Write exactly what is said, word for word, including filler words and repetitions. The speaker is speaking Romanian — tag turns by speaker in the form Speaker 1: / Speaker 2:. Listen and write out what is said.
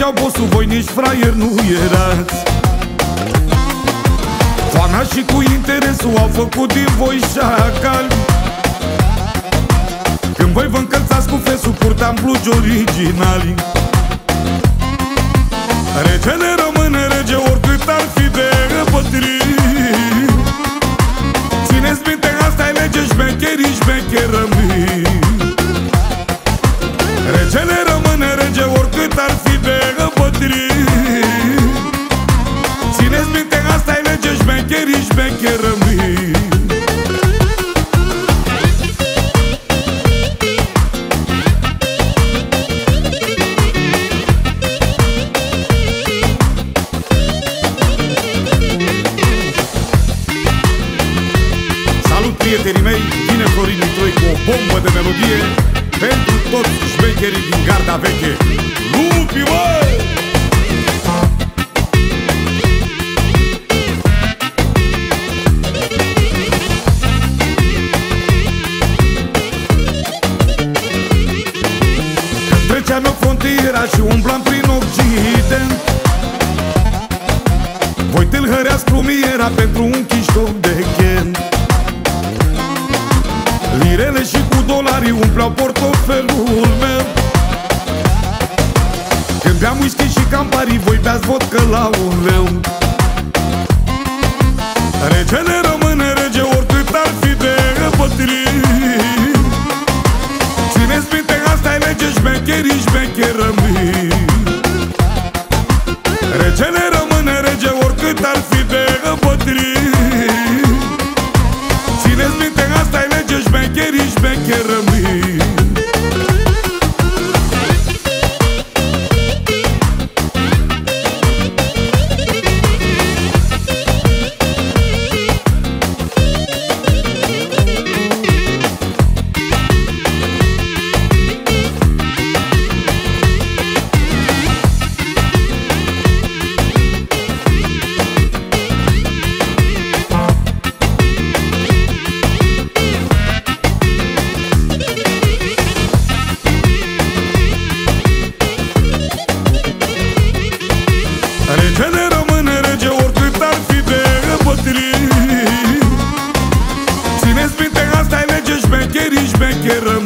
Speaker 1: ziceau bossul, voi nici fraier nu erați. Foana și cu interesul au făcut din voi șacali. Când voi vă încălțați cu fesul, purtam blugi originali. Regele rămâne rege oricât ar fi de bătrân. Țineți minte, asta e lege, șmecherii șmecherămii. Regele rămâne rege oricât ar fi de bătrân. Țineți minte, asta e lege, șmecherii șmecherămii. Prietenii mei, vine Florin Mitroi cu o bombă de melodie pentru toți șmecherii din garda veche. Lupi, măi! Când treceam eu frontiera și umblam prin Occident, voi tâlhăreați plumiera pentru un chiștoc de chen. Lirele și cu dolarii umpleau portofelul meu. Când beam whisky și Campari, voi beați vodcă la un leu. Regele rămâne rege oricât ar fi de bătrân. Țineți minte, asta e lege, șmecherii șmecherămii. Regele rămâne rege oricât ar fi de bătrân. Țineți minte, asta e lege, șmecherii șmecherămii. Regele rămâne rege oricât ar fi de bătrân. Țineți minte, asta e lege, șmecherii șmecherămii.